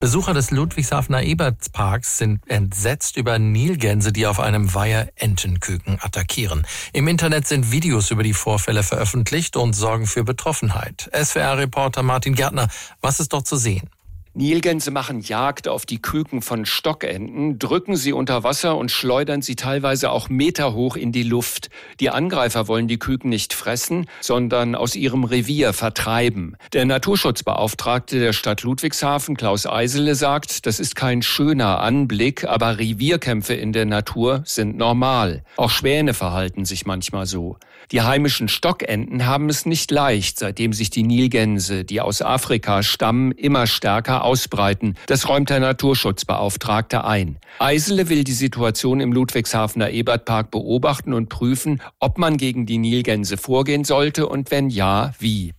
Besucher des Ludwigshafener Ebertsparks sind entsetzt über Nilgänse, die auf einem Weiher Entenküken attackieren. Im Internet sind Videos über die Vorfälle veröffentlicht und sorgen für Betroffenheit. SWR-Reporter Martin Gärtner, was ist dort zu sehen? Nilgänse machen Jagd auf die Küken von Stockenten, drücken sie unter Wasser und schleudern sie teilweise auch meterhoch in die Luft. Die Angreifer wollen die Küken nicht fressen, sondern aus ihrem Revier vertreiben. Der Naturschutzbeauftragte der Stadt Ludwigshafen, Klaus Eisele, sagt, das ist kein schöner Anblick, aber Revierkämpfe in der Natur sind normal. Auch Schwäne verhalten sich manchmal so. Die heimischen Stockenten haben es nicht leicht, seitdem sich die Nilgänse, die aus Afrika stammen, immer stärker ausbreiten. Das räumt der Naturschutzbeauftragte ein. Eisele will die Situation im Ludwigshafener Ebertpark beobachten und prüfen, ob man gegen die Nilgänse vorgehen sollte und wenn ja, wie.